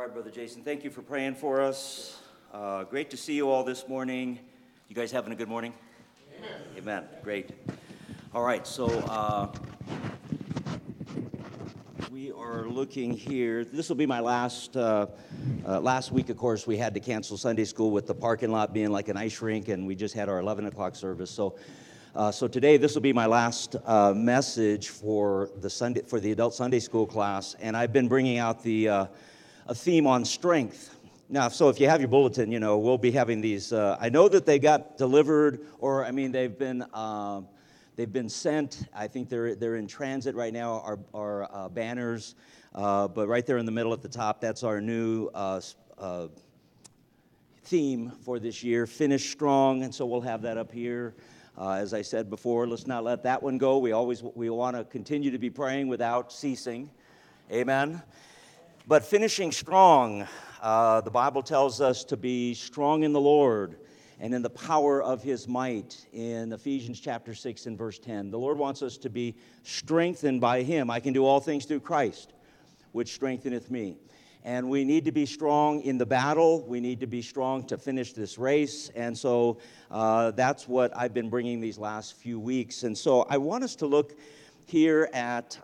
right, Brother Jason, thank you for praying for us. Great to see you all this morning. You guys having a good morning? Amen. Amen. Great. All right, so we are looking here. This will be my last week, of course, we had to cancel Sunday school with the parking lot being like an ice rink, and we just had our 11 o'clock service. So today, this will be my last message for the adult Sunday school class, and I've been bringing out a theme on strength. Now, so if you have your bulletin, you know we'll be having these. I know that they got delivered, or I mean they've been sent. I think they're in transit right now. Our banners, but right there in the middle at the top, that's our new theme for this year. Finish strong, and so we'll have that up here. As I said before, let's not let that one go. We want to continue to be praying without ceasing. Amen. But finishing strong, the Bible tells us to be strong in the Lord and in the power of his might in Ephesians chapter 6 and verse 10. The Lord wants us to be strengthened by him. I can do all things through Christ, which strengtheneth me. And we need to be strong in the battle. We need to be strong to finish this race. And so that's what I've been bringing these last few weeks. And so I want us to look here at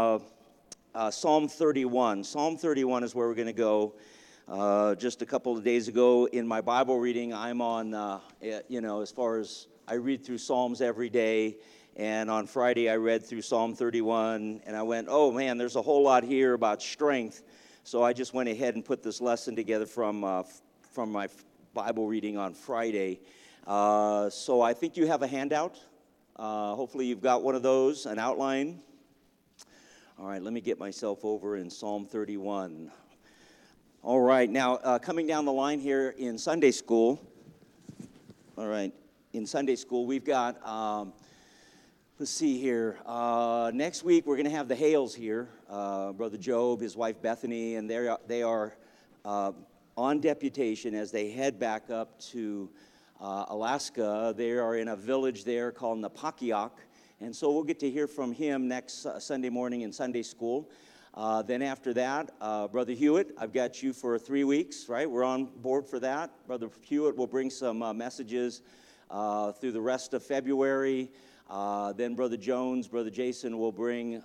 Psalm 31. Psalm 31 is where we're going to go. Just a couple of days ago in my Bible reading, I'm on, as far as I read through Psalms every day. And on Friday, I read through Psalm 31. And I went, oh, man, there's a whole lot here about strength. So I just went ahead and put this lesson together from my Bible reading on Friday. So I think you have a handout. Hopefully you've got one of those, an outline. All right, let me get myself over in Psalm 31. All right, now coming down the line here in Sunday school. All right, in Sunday school we've got... Let's see here. Next week we're going to have the Hales here, Brother Job, his wife Bethany, and they are on deputation as they head back up to Alaska. They are in a village there called Napakiak, and so we'll get to hear from him next Sunday morning in Sunday school. Then after that, Brother Hewitt, I've got you for 3 weeks, right? We're on board for that. Brother Hewitt will bring some messages through the rest of February. Then Brother Jones, Brother Jason will bring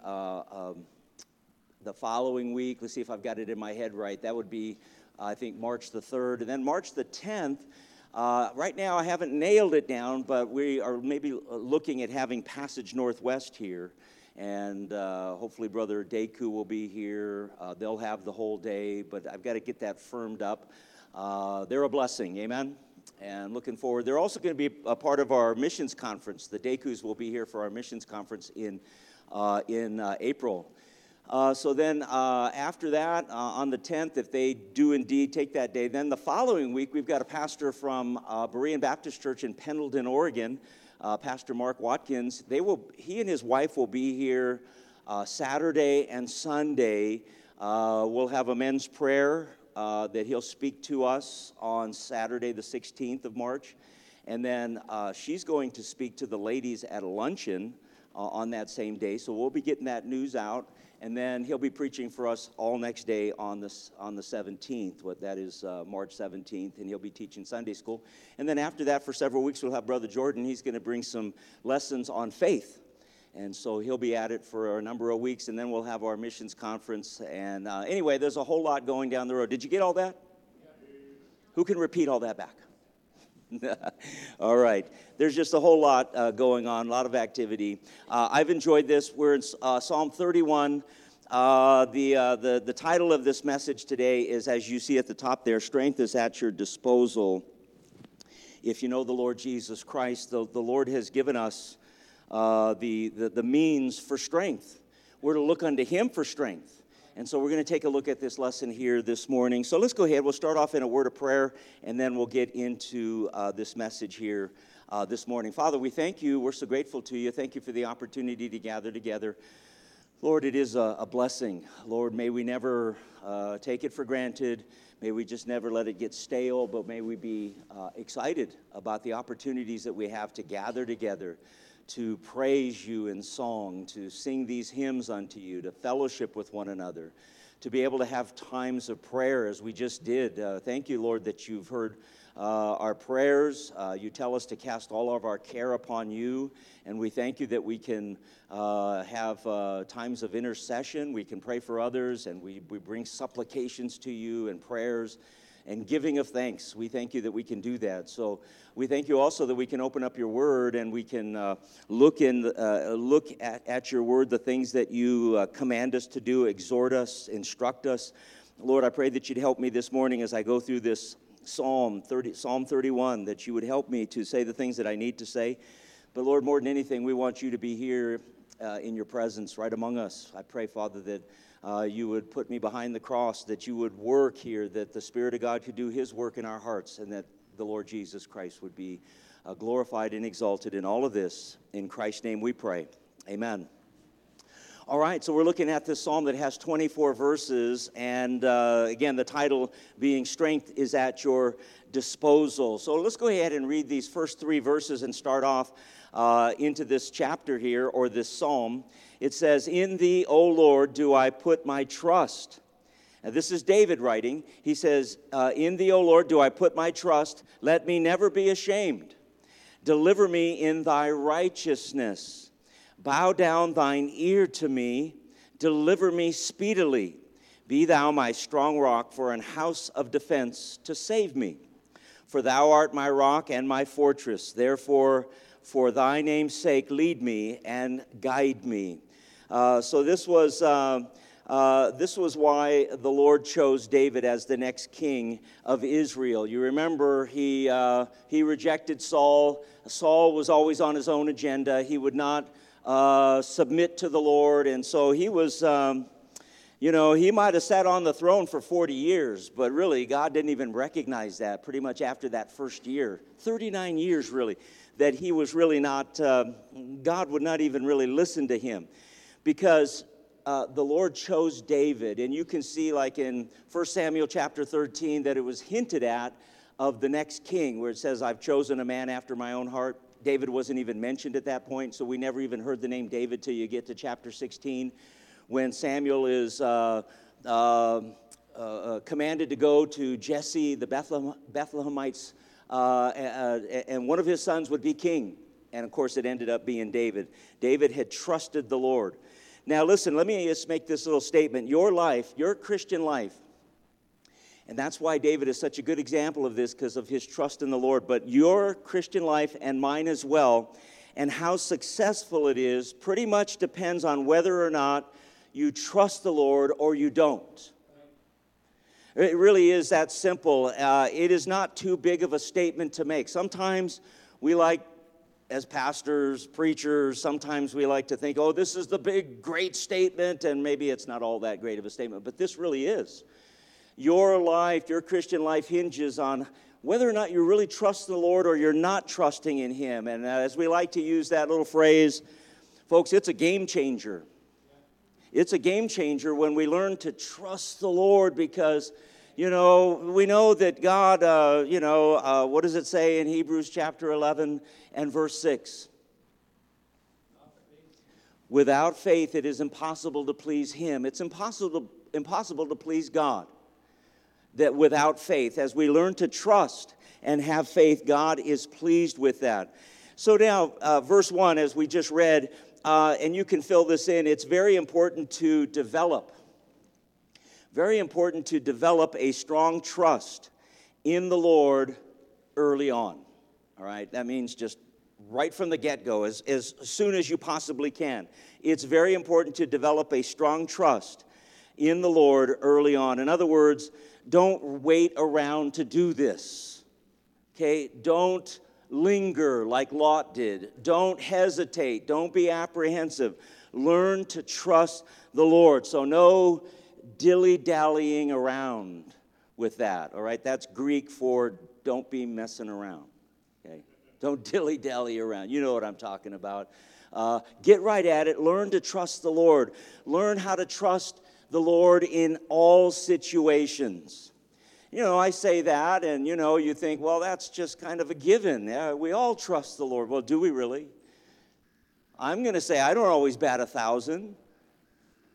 the following week. Let's see if I've got it in my head right. That would be, I think, March the 3rd. And then March the 10th, right now I haven't nailed it down, but we are maybe looking at having Passage Northwest here. And hopefully Brother Deku will be here. They'll have the whole day, but I've got to get that firmed up. They're a blessing, amen? And looking forward. They're also going to be a part of our missions conference. The Dekus will be here for our missions conference in April. So then after that, on the 10th, if they do indeed take that day, then the following week, we've got a pastor from Berean Baptist Church in Pendleton, Oregon, Pastor Mark Watkins. He and his wife will be here Saturday and Sunday. We'll have a men's prayer that he'll speak to us on Saturday, the 16th of March. And then she's going to speak to the ladies at a luncheon on that same day. So we'll be getting that news out. And then he'll be preaching for us all next day on the 17th. That is March 17th. And he'll be teaching Sunday school. And then after that, for several weeks, we'll have Brother Jordan. He's going to bring some lessons on faith. And so he'll be at it for a number of weeks, and then we'll have our missions conference. And anyway, there's a whole lot going down the road. Did you get all that? Who can repeat all that back? All right. There's just a whole lot going on, a lot of activity. I've enjoyed this. We're in Psalm 31. The title of this message today is, as you see at the top there, Strength is at your disposal. If you know the Lord Jesus Christ, the Lord has given us the means for strength. We're to look unto him for strength. And so we're going to take a look at this lesson here this morning. So let's go ahead. We'll start off in a word of prayer, and then we'll get into this message here this morning. Father, we thank you. We're so grateful to you. Thank you for the opportunity to gather together. Lord, it is a blessing. Lord, may we never take it for granted. May we just never let it get stale, but may we be excited about the opportunities that we have to gather together, to praise you in song, to sing these hymns unto you, to fellowship with one another, to be able to have times of prayer as we just did. Thank you, Lord, that you've heard our prayers. You tell us to cast all of our care upon you, and we thank you that we can have times of intercession. We can pray for others, and we bring supplications to you and prayers and giving of thanks. We thank you that we can do that. So we thank you also that we can open up your word and we can look at your word, the things that you command us to do, exhort us, instruct us. Lord, I pray that you'd help me this morning as I go through this Psalm 31, that you would help me to say the things that I need to say. But Lord, more than anything, we want you to be here in your presence right among us. I pray, Father, that you would put me behind the cross, that you would work here, that the Spirit of God could do his work in our hearts, and that the Lord Jesus Christ would be glorified and exalted in all of this. In Christ's name we pray. Amen. All right, so we're looking at this psalm that has 24 verses, and again, the title being Strength is at Your Disposal. So let's go ahead and read these first 3 verses and start off into this chapter here, or this psalm. It says, "In thee, O Lord, do I put my trust." Now, this is David writing. He says, "In thee, O Lord, do I put my trust. Let me never be ashamed. Deliver me in thy righteousness. Bow down thine ear to me. Deliver me speedily. Be thou my strong rock for an house of defense to save me. For thou art my rock and my fortress. Therefore, for thy name's sake, lead me and guide me." So this was why the Lord chose David as the next king of Israel. You remember he rejected Saul. Saul was always on his own agenda. He would not submit to the Lord, and so he was, he might have sat on the throne for 40 years, but really God didn't even recognize that pretty much after that first year, 39 years really, that he was really not, God would not even really listen to him. Because the Lord chose David, and you can see like in 1 Samuel chapter 13 that it was hinted at of the next king, where it says, "I've chosen a man after my own heart." David wasn't even mentioned at that point, so we never even heard the name David till you get to chapter 16, when Samuel is commanded to go to Jesse, the Bethlehemites, and one of his sons would be king. And of course, it ended up being David. David had trusted the Lord. Now listen, let me just make this little statement. Your life, your Christian life, and that's why David is such a good example of this, because of his trust in the Lord. But your Christian life and mine as well, and how successful it is, pretty much depends on whether or not you trust the Lord or you don't. It really is that simple. It is not too big of a statement to make. Sometimes we like, as pastors, preachers, sometimes we like to think, oh, this is the big, great statement, and maybe it's not all that great of a statement, but this really is. Your life, your Christian life hinges on whether or not you really trust the Lord or you're not trusting in him. And as we like to use that little phrase, folks, it's a game changer. It's a game changer when we learn to trust the Lord, because we know that God, what does it say in Hebrews chapter 11 and verse 6? Without faith, it is impossible to please him. It's impossible to please God. That without faith, as we learn to trust and have faith, God is pleased with that. So now, verse 1, as we just read, and you can fill this in, it's very important to develop a strong trust in the Lord early on. All right, that means just right from the get-go, as soon as you possibly can. It's very important to develop a strong trust in the Lord early on. In other words, don't wait around to do this. Okay, don't linger like Lot did. Don't hesitate. Don't be apprehensive. Learn to trust the Lord. So no dilly-dallying around with that, all right? That's Greek for don't be messing around, okay? Don't dilly-dally around. You know what I'm talking about. Get right at it. Learn to trust the Lord. Learn how to trust the Lord in all situations. I say that, and, you think, well, that's just kind of a given. Yeah, we all trust the Lord. Well, do we really? I'm going to say I don't always bat 1,000.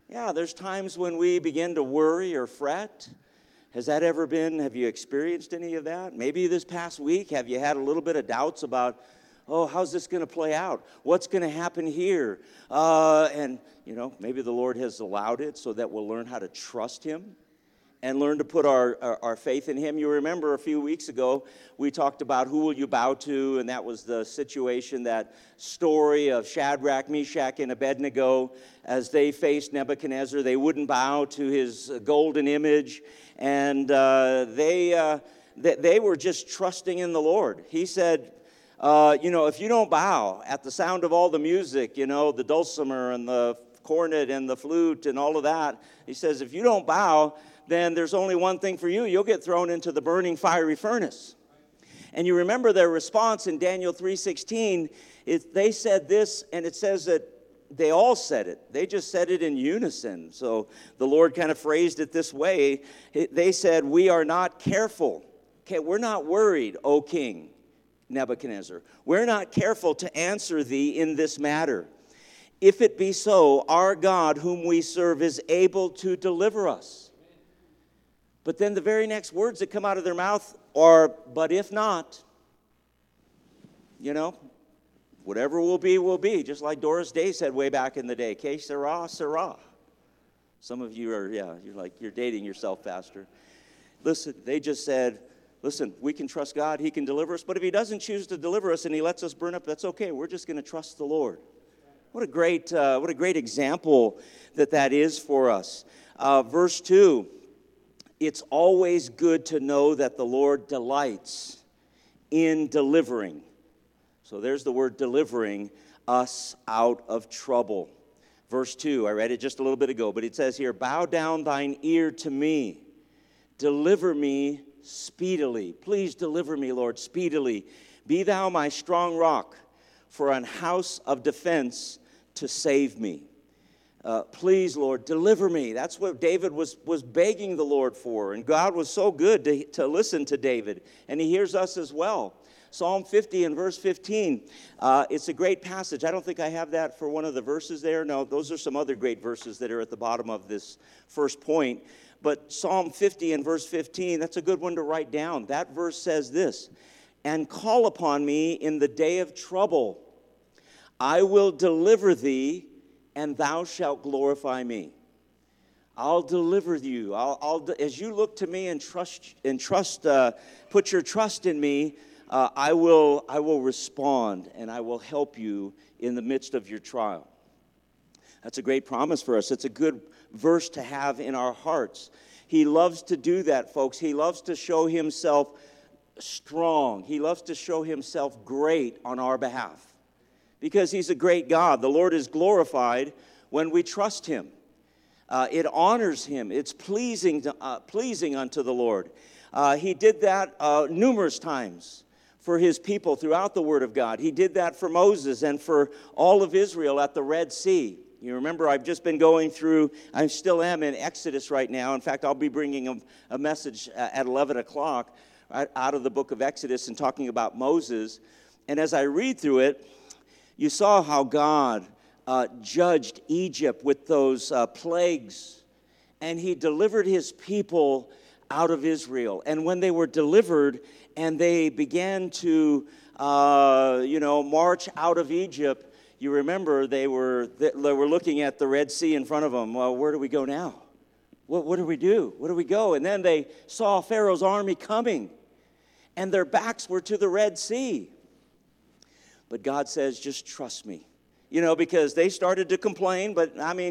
Yeah, there's times when we begin to worry or fret. Have you experienced any of that? Maybe this past week, have you had a little bit of doubts about, oh, how's this going to play out? What's going to happen here? Maybe the Lord has allowed it so that we'll learn how to trust Him and learn to put our faith in Him. You remember a few weeks ago, we talked about who will you bow to, and that was the situation, that story of Shadrach, Meshach, and Abednego. As they faced Nebuchadnezzar, they wouldn't bow to his golden image, and they were just trusting in the Lord. He said, if you don't bow at the sound of all the music, the dulcimer and the cornet and the flute and all of that, he says, if you don't bow, then there's only one thing for you. You'll get thrown into the burning fiery furnace. And you remember their response in Daniel 3:16. They said this, and it says that they all said it. They just said it in unison. So the Lord kind of phrased it this way. They said, we are not careful. Okay, we're not worried, O King Nebuchadnezzar. We're not careful to answer thee in this matter. If it be so, our God whom we serve is able to deliver us. But then the very next words that come out of their mouth are, but if not, whatever will be, will be. Just like Doris Day said way back in the day, que sera, sera. Some of you are, you're dating yourself, Pastor. Listen, they just said, we can trust God, He can deliver us. But if He doesn't choose to deliver us and He lets us burn up, that's okay. We're just going to trust the Lord. What a great example that is for us. Verse 2. It's always good to know that the Lord delights in delivering. So there's the word delivering us out of trouble. Verse 2, I read it just a little bit ago, but it says here, bow down thine ear to me. Deliver me speedily. Please deliver me, Lord, speedily. Be thou my strong rock, for an house of defense to save me. Please, Lord, deliver me. That's what David was begging the Lord for. And God was so good to listen to David. And He hears us as well. Psalm 50 and verse 15. It's a great passage. I don't think I have that for one of the verses there. No, those are some other great verses that are at the bottom of this first point. But Psalm 50 and verse 15, that's a good one to write down. That verse says this, and call upon me in the day of trouble. I will deliver thee, and thou shalt glorify me. I'll deliver you. As you look to me and put your trust in me, I will respond, and I will help you in the midst of your trial. That's a great promise for us. It's a good verse to have in our hearts. He loves to do that, folks. He loves to show Himself strong. He loves to show Himself great on our behalf. Because He's a great God. The Lord is glorified when we trust Him. It honors Him. It's pleasing unto the Lord. He did that numerous times for His people throughout the Word of God. He did that for Moses and for all of Israel at the Red Sea. You remember, I've just been going through, I still am in Exodus right now. In fact, I'll be bringing a message at 11 o'clock out of the book of Exodus and talking about Moses. And as I read through it, you saw how God judged Egypt with those plagues, and He delivered His people out of Israel. And when they were delivered and they began to, march out of Egypt, you remember they were looking at the Red Sea in front of them. Well, where do we go now? What do we do? Where do we go? And then they saw Pharaoh's army coming, and their backs were to the Red Sea. But God says, just trust me. Because they started to complain, but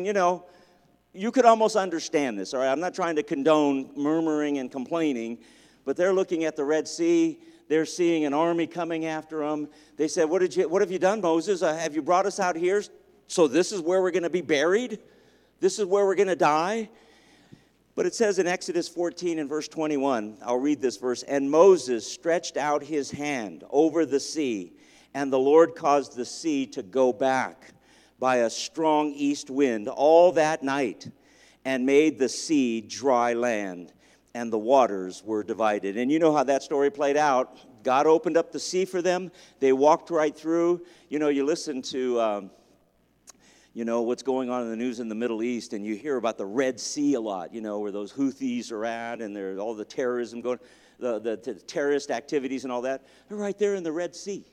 you could almost understand this, all right? I'm not trying to condone murmuring and complaining, but they're looking at the Red Sea. They're seeing an army coming after them. They said, what have you done, Moses? Have you brought us out here? So this is where we're going to be buried? This is where we're going to die? But it says in Exodus 14 and verse 21, I'll read this verse, and Moses stretched out his hand over the sea, and the Lord caused the sea to go back by a strong east wind all that night, and made the sea dry land, and the waters were divided. And you know how that story played out. God opened up the sea for them. They walked right through. You listen to you know, what's going on in the news in the Middle East, and you hear about the Red Sea a lot, you know, where those Houthis are at, and there's all the terrorism going, the terrorist activities and all that. They're right there in the Red Sea.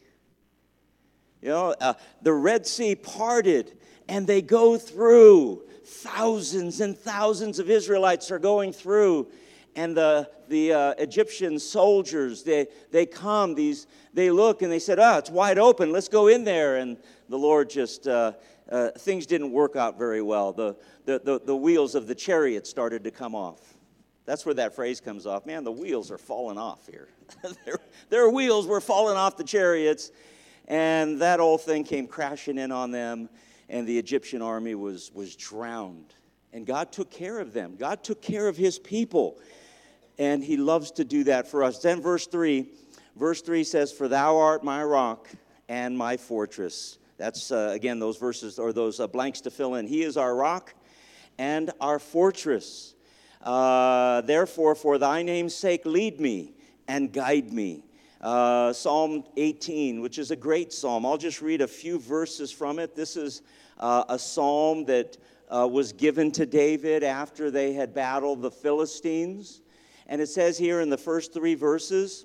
You know, the Red Sea parted, and they go through. Thousands and thousands of Israelites are going through, and the Egyptian soldiers, they come, they look, and they said, it's wide open, let's go in there. And the Lord just, things didn't work out very well. The wheels of the chariot started to come off. That's where that phrase comes off. Man, the wheels are falling off here. Their wheels were falling off the chariots, and that old thing came crashing in on them, and the Egyptian army was drowned. And God took care of them. God took care of his people, and he loves to do that for us. Then verse 3 says, "For thou art my rock and my fortress." That's, again, those verses, or those blanks to fill in. He is our rock and our fortress. Therefore, for thy name's sake, lead me and guide me. Psalm 18, which is a great psalm. I'll just read a few verses from it. This is a psalm that was given to David after they had battled the Philistines. And it says here in the first 3 verses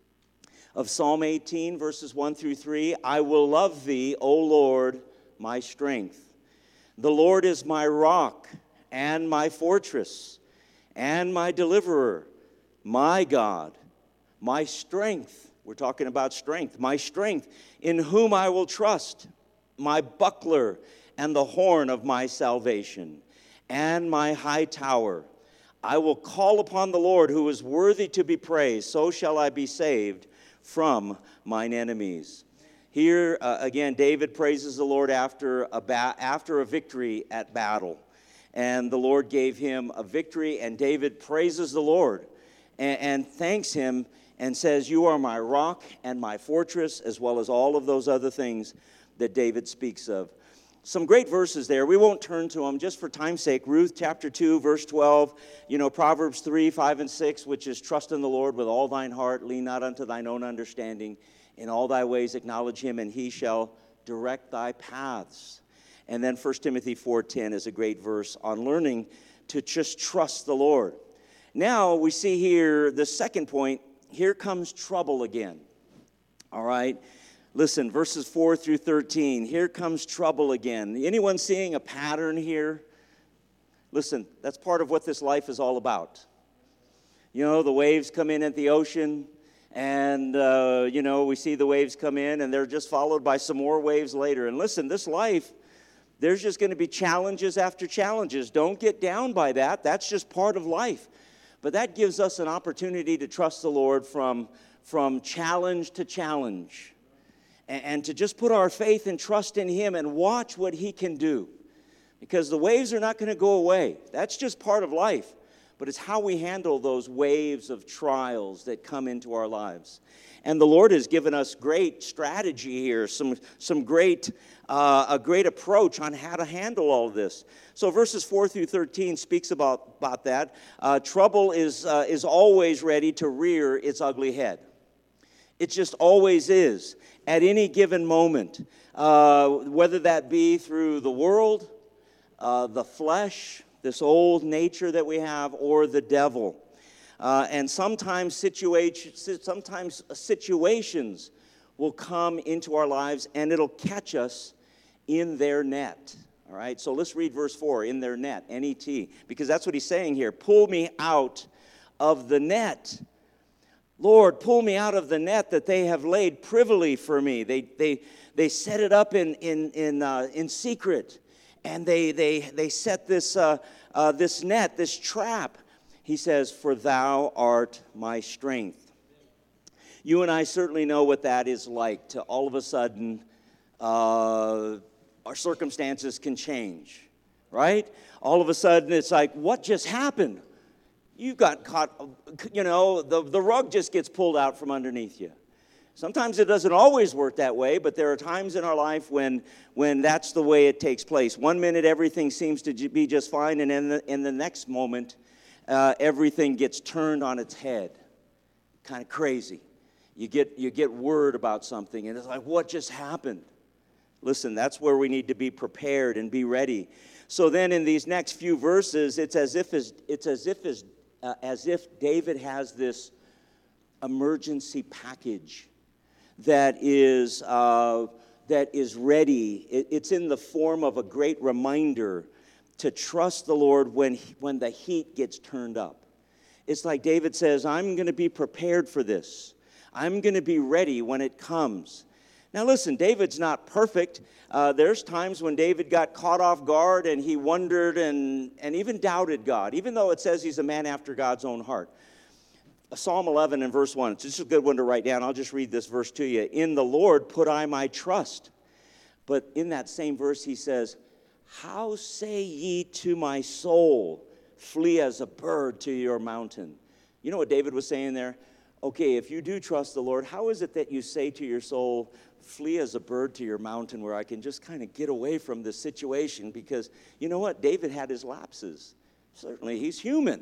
of Psalm 18, verses 1 through 3, "I will love thee, O Lord, my strength. The Lord is my rock and my fortress and my deliverer, my God, my strength." We're talking about strength. "My strength, in whom I will trust, my buckler and the horn of my salvation, and my high tower. I will call upon the Lord, who is worthy to be praised. So shall I be saved from mine enemies." Here, again, David praises the Lord after a victory at battle. And the Lord gave him a victory, and David praises the Lord and thanks him and says, "You are my rock and my fortress," as well as all of those other things that David speaks of. Some great verses there. We won't turn to them just for time's sake. Ruth chapter 2, verse 12. You know, Proverbs 3, 5, and 6, which is, "Trust in the Lord with all thine heart. Lean not unto thine own understanding. In all thy ways acknowledge him, and he shall direct thy paths." And then 1 Timothy 4:10 is a great verse on learning to just trust the Lord. Now we see here the second point. Here comes trouble again. All right? Listen, verses 4 through 13. Here comes trouble again. Anyone seeing a pattern here? Listen, that's part of what this life is all about. You know, the waves come in at the ocean, and, you know, we see the waves come in, and they're just followed by some more waves later. And listen, this life, there's just going to be challenges after challenges. Don't get down by that. That's just part of life. But that gives us an opportunity to trust the Lord from challenge to challenge. And to just put our faith and trust in him and watch what he can do. Because the waves are not going to go away. That's just part of life. But it's how we handle those waves of trials that come into our lives. And the Lord has given us great strategy here, some great, a great approach on how to handle all of this. So verses 4 through 13 speaks about that. Trouble is always ready to rear its ugly head. It just always is. At any given moment, whether that be through the world, the flesh, this old nature that we have, or the devil. And sometimes situations will come into our lives, and it'll catch us in their net. All right, so let's read verse 4, in their net, N-E-T, because that's what he's saying here. Pull me out of the net. Lord, pull me out of the net that they have laid privily for me. They set it up in secret, and they set this net, this trap. He says, "For thou art my strength." You and I certainly know what that is like. To all of a sudden, our circumstances can change, right? All of a sudden, it's like, what just happened? You got caught, you know, the rug just gets pulled out from underneath you. Sometimes it doesn't always work that way, but there are times in our life when that's the way it takes place. One minute everything seems to be just fine, and in the next moment, everything gets turned on its head. Kind of crazy. You get word about something, and it's like, what just happened? Listen, that's where we need to be prepared and be ready. So then in these next few verses, it's as if David has this emergency package that is ready. It's in the form of a great reminder to trust the Lord when the heat gets turned up. It's like David says, I'm going to be prepared for this. I'm going to be ready when it comes. Now listen, David's not perfect. There's times when David got caught off guard and he wondered and even doubted God, even though it says he's a man after God's own heart. Psalm 11 and verse 1, it's just a good one to write down. I'll just read this verse to you. In the Lord put I my trust. But in that same verse he says, how say ye to my soul, flee as a bird to your mountain? You know what David was saying there? Okay, if you do trust the Lord, how is it that you say to your soul, flee as a bird to your mountain, where I can just kind of get away from this situation? Because you know what? David had his lapses. Certainly, he's human.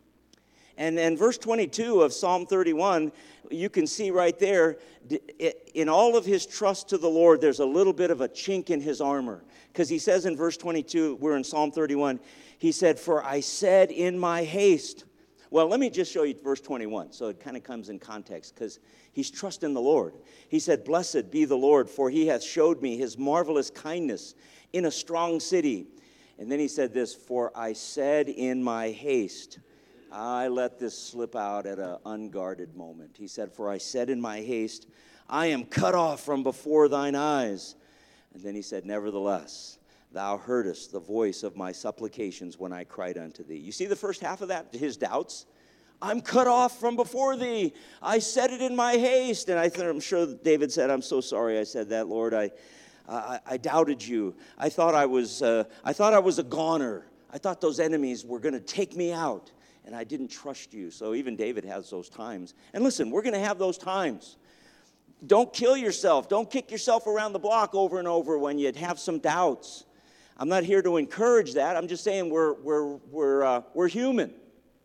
And then verse 22 of Psalm 31, you can see right there, in all of his trust to the Lord, there's a little bit of a chink in his armor. Because he says in verse 22, we're in Psalm 31, he said, for I said in my haste. Well, let me just show you verse 21, so it kind of comes in context, because he's trusting the Lord. He said, blessed be the Lord, for he hath showed me his marvelous kindness in a strong city. And then he said this, for I said in my haste. I let this slip out at an unguarded moment. He said, for I said in my haste, I am cut off from before thine eyes. And then he said, nevertheless, thou heardest the voice of my supplications when I cried unto thee. You see the first half of that, his doubts? I'm cut off from before thee. I said it in my haste. And I'm sure David said, I'm so sorry I said that, Lord. I doubted you. I thought I was a goner. I thought those enemies were going to take me out. And I didn't trust you. So even David has those times. And listen, we're going to have those times. Don't kill yourself. Don't kick yourself around the block over and over when you have some doubts. I'm not here to encourage that. I'm just saying we're human.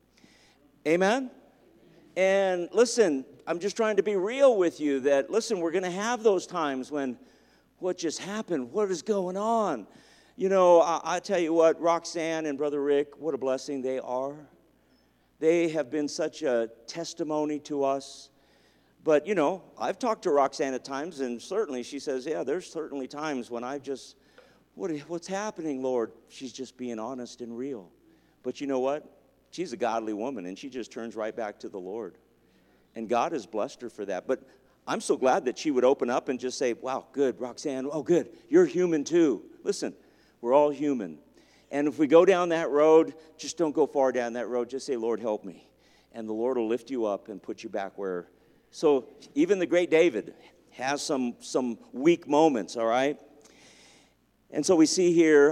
Amen? And listen, I'm just trying to be real with you that, listen, we're going to have those times when what just happened? What is going on? You know, I tell you what, Roxanne and Brother Rick, what a blessing they are. They have been such a testimony to us. But, you know, I've talked to Roxanne at times, and certainly she says, yeah, there's certainly times when I've just, what's happening, Lord? She's just being honest and real. But you know what? She's a godly woman, and she just turns right back to the Lord. And God has blessed her for that. But I'm so glad that she would open up and just say, wow, good, Roxanne, oh, good, you're human too. Listen, we're all human. And if we go down that road, just don't go far down that road. Just say, Lord, help me. And the Lord will lift you up and put you back where. So even the great David has some weak moments, all right? And so we see here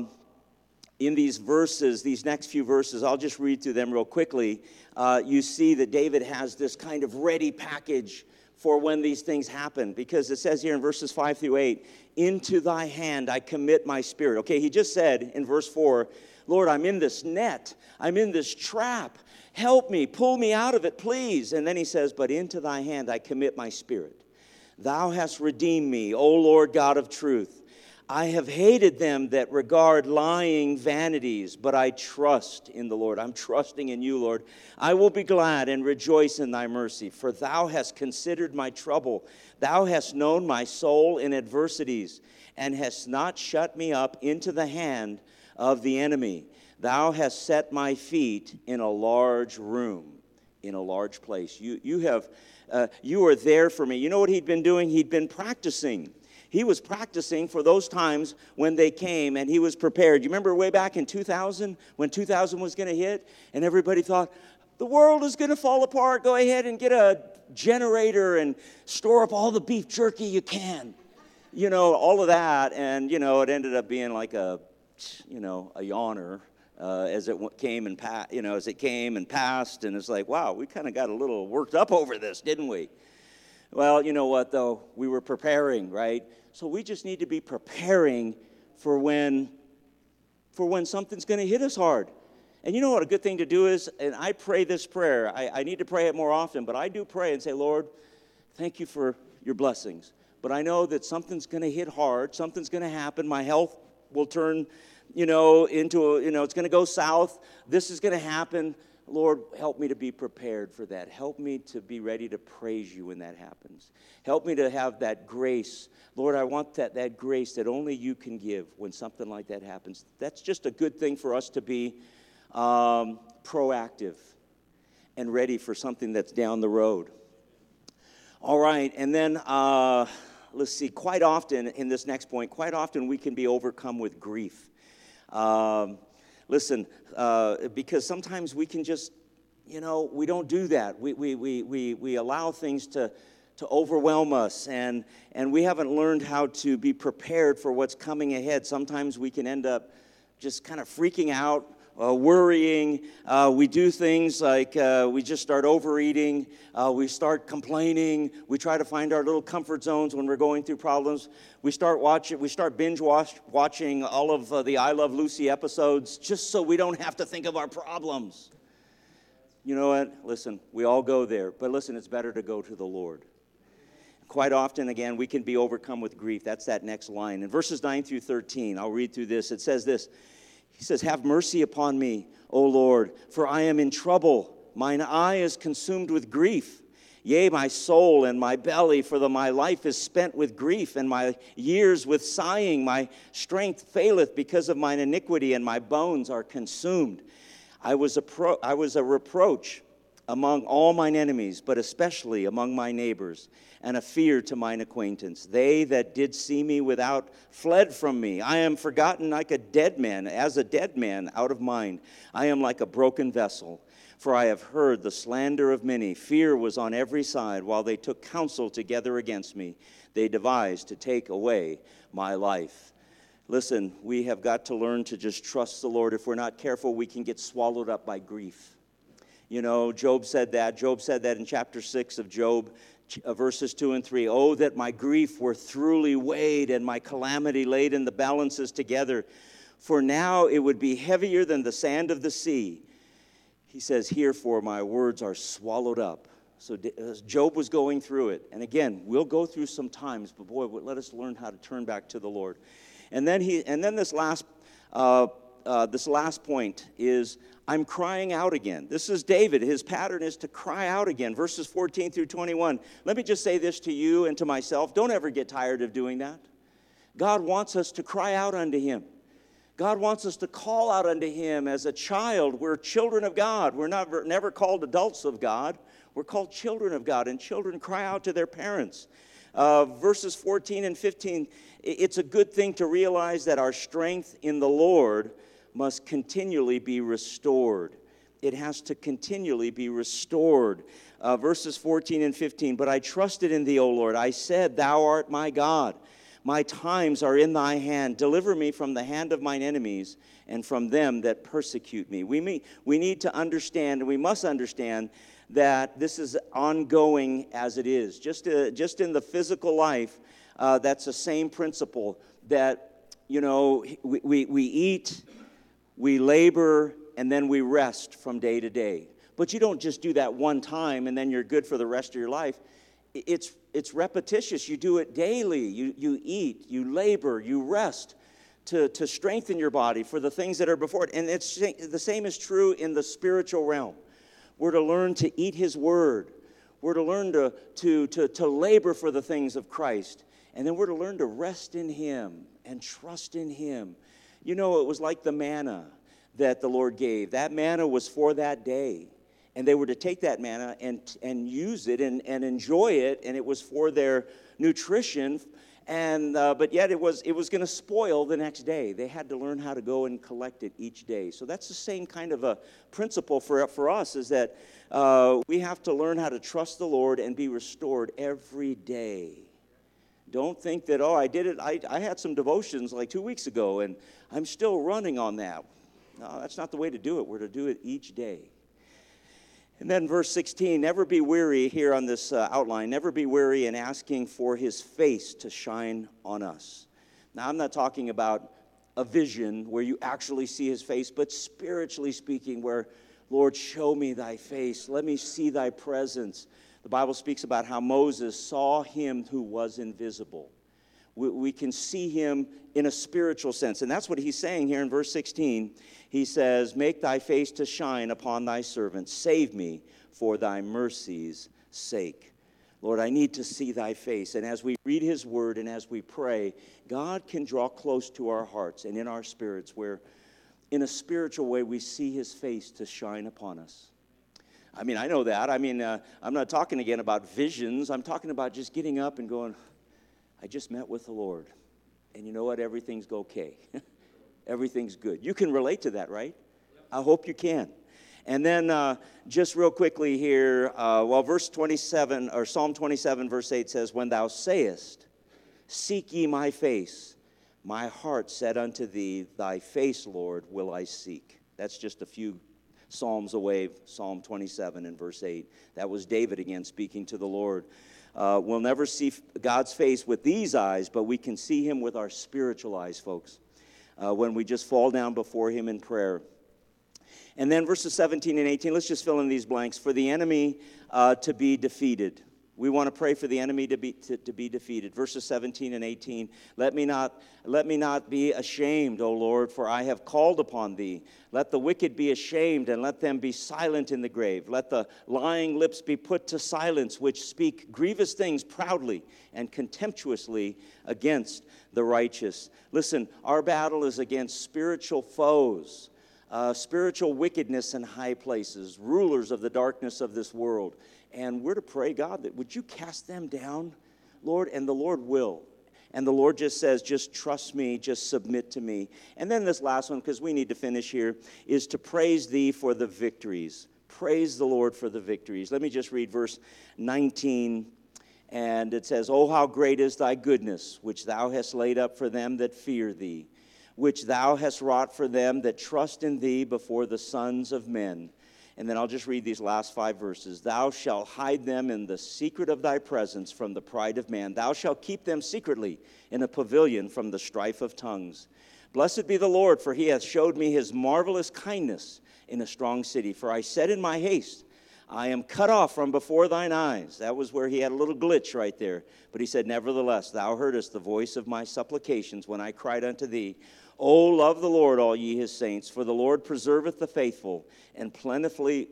in these verses, these next few verses, I'll just read through them real quickly. You see that David has this kind of ready package for when these things happen. Because it says here in verses 5 through 8, into thy hand I commit my spirit. Okay, he just said in verse 4, Lord, I'm in this net. I'm in this trap. Help me. Pull me out of it, please. And then he says, but into thy hand I commit my spirit. Thou hast redeemed me, O Lord God of truth. I have hated them that regard lying vanities, but I trust in the Lord. I'm trusting in you, Lord. I will be glad and rejoice in thy mercy, for thou hast considered my trouble. Thou hast known my soul in adversities, and hast not shut me up into the hand of the enemy. Thou hast set my feet in a large room, in a large place. You are there for me. You know what he'd been doing? He'd been practicing. He was practicing for those times when they came, and he was prepared. You remember way back in 2000, when 2000 was going to hit, and everybody thought, the world is going to fall apart. Go ahead and get a generator and store up all the beef jerky you can. You know, all of that, and, you know, it ended up being like a yawner as it came and as it came and passed, and it's like, wow, we kind of got a little worked up over this, didn't we? Well, you know what, though? We were preparing, right? So we just need to be preparing for when something's going to hit us hard. And you know what a good thing to do is? And I pray this prayer. I need to pray it more often, but I do pray and say, Lord, thank you for your blessings. but I know that something's going to hit hard. Something's going to happen. My health will turn, it's going to go south. This is going to happen. Lord, help me to be prepared for that. Help me to be ready to praise you when that happens. Help me to have that grace. Lord, I want that grace that only you can give when something like that happens. That's just a good thing for us to be proactive and ready for something that's down the road. All right, and then let's see, quite often in this next point, quite often we can be overcome with grief. Because sometimes we can just, we don't do that. We allow things to overwhelm us, and we haven't learned how to be prepared for what's coming ahead. Sometimes we can end up just kind of freaking out, worrying. We do things like we just start overeating. We start complaining. We try to find our little comfort zones when we're going through problems. We start binge watching all of the I Love Lucy episodes just so we don't have to think of our problems. You know what? Listen, we all go there. But listen, it's better to go to the Lord. Quite often, again, we can be overcome with grief. That's that next line. In verses 9 through 13, I'll read through this. It says this. He says, "Have mercy upon me, O Lord, for I am in trouble. Mine eye is consumed with grief. Yea, my soul and my belly, for my life is spent with grief, and my years with sighing. My strength faileth because of mine iniquity, and my bones are consumed. I was a reproach among all mine enemies, but especially among my neighbors, and a fear to mine acquaintance. They that did see me without fled from me. I am forgotten like a dead man, as a dead man out of mind. I am like a broken vessel, for I have heard the slander of many. Fear was on every side, while they took counsel together against me. They devised to take away my life." Listen, we have got to learn to just trust the Lord. If we're not careful, we can get swallowed up by grief. Job said that. Job said that in chapter 6 of Job, verses 2 and 3. "Oh, that my grief were thoroughly weighed and my calamity laid in the balances together. For now it would be heavier than the sand of the sea." He says, "Herefore my words are swallowed up." So Job was going through it. And again, we'll go through some times, but boy, let us learn how to turn back to the Lord. And then this last point is, I'm crying out again. This is David. His pattern is to cry out again. Verses 14 through 21. Let me just say this to you and to myself. Don't ever get tired of doing that. God wants us to cry out unto him. God wants us to call out unto him as a child. We're children of God. We're never called adults of God. We're called children of God, and children cry out to their parents. Verses 14 and 15, it's a good thing to realize that our strength in the Lord must continually be restored. It has to continually be restored. Verses 14 and 15, "But I trusted in thee, O Lord. I said, Thou art my God. My times are in thy hand. Deliver me from the hand of mine enemies and from them that persecute me." We need to understand, and we must understand, that this is ongoing as it is. Just in the physical life, that's the same principle that, we eat, we labor, and then we rest from day to day. But you don't just do that one time and then you're good for the rest of your life. It's repetitious. You do it daily. You eat, you labor, you rest to strengthen your body for the things that are before it. And the same is true in the spiritual realm. We're to learn to eat his word. We're to learn to labor for the things of Christ. And then we're to learn to rest in him and trust in him. It was like the manna that the Lord gave. That manna was for that day. And they were to take that manna and use it and enjoy it. And it was for their nutrition. But yet it was going to spoil the next day. They had to learn how to go and collect it each day. So that's the same kind of a principle for us, is that we have to learn how to trust the Lord and be restored every day. Don't think that, I did it. I had some devotions like 2 weeks ago, and I'm still running on that. No, that's not the way to do it. We're to do it each day. And then verse 16, never be weary here on this outline, never be weary in asking for his face to shine on us. Now, I'm not talking about a vision where you actually see his face, but spiritually speaking, where, Lord, show me thy face. Let me see thy presence. The Bible speaks about how Moses saw him who was invisible. We can see him in a spiritual sense. And that's what he's saying here in verse 16. He says, make thy face to shine upon thy servant. Save me for thy mercy's sake. Lord, I need to see thy face. And as we read his word and as we pray, God can draw close to our hearts and in our spirits where in a spiritual way we see his face to shine upon us. I mean, I know that. I mean, I'm not talking again about visions. I'm talking about just getting up and going, I just met with the Lord. And you know what? Everything's okay. Everything's good. You can relate to that, right? I hope you can. And then just real quickly here, verse 27, or Psalm 27, verse 8 says, when thou sayest, seek ye my face, my heart said unto thee, thy face, Lord, will I seek. That's just a few Psalms away, Psalm 27 and verse 8. That was David again speaking to the Lord. We'll never see God's face with these eyes, but we can see him with our spiritual eyes, folks, when we just fall down before him in prayer. And then verses 17 and 18, let's just fill in these blanks. For the enemy to be defeated. We want to pray for the enemy to be defeated. Verses 17 and 18, let me not be ashamed, O Lord, for I have called upon thee. Let the wicked be ashamed, and let them be silent in the grave. Let the lying lips be put to silence, which speak grievous things proudly and contemptuously against the righteous. Listen, our battle is against spiritual foes, spiritual wickedness in high places, rulers of the darkness of this world. And we're to pray, God, that would you cast them down, Lord? And the Lord will. And the Lord just says, just trust me, just submit to me. And then this last one, because we need to finish here, is to praise thee for the victories. Praise the Lord for the victories. Let me just read verse 19. And it says, oh, how great is thy goodness, which thou hast laid up for them that fear thee, which thou hast wrought for them that trust in thee before the sons of men. And then I'll just read these last 5 verses. Thou shalt hide them in the secret of thy presence from the pride of man. Thou shalt keep them secretly in a pavilion from the strife of tongues. Blessed be the Lord, for he hath showed me his marvelous kindness in a strong city. For I said in my haste, I am cut off from before thine eyes. That was where he had a little glitch right there. But he said, nevertheless, thou heardest the voice of my supplications when I cried unto thee. O love the Lord, all ye his saints, for the Lord preserveth the faithful, and plentifully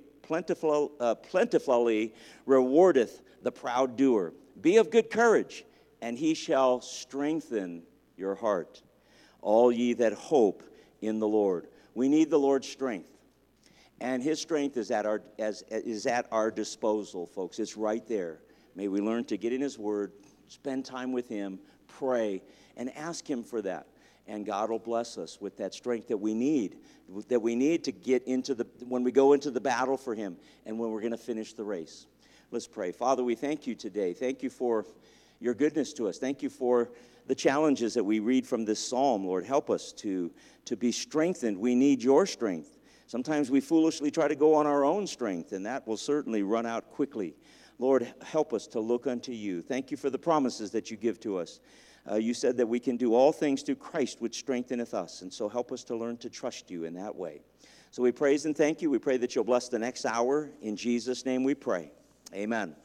rewardeth the proud doer. Be of good courage, and he shall strengthen your heart. All ye that hope in the Lord. We need the Lord's strength. And his strength is at our disposal, folks. It's right there. May we learn to get in his word, spend time with him, pray, and ask him for that. And God will bless us with that strength that we need to get into when we go into the battle for him and when we're going to finish the race. Let's pray. Father, we thank you today. Thank you for your goodness to us. Thank you for the challenges that we read from this psalm. Lord, help us to be strengthened. We need your strength. Sometimes we foolishly try to go on our own strength, and that will certainly run out quickly. Lord, help us to look unto you. Thank you for the promises that you give to us. You said that we can do all things through Christ, which strengtheneth us. And so help us to learn to trust you in that way. So we praise and thank you. We pray that you'll bless the next hour. In Jesus' name we pray. Amen.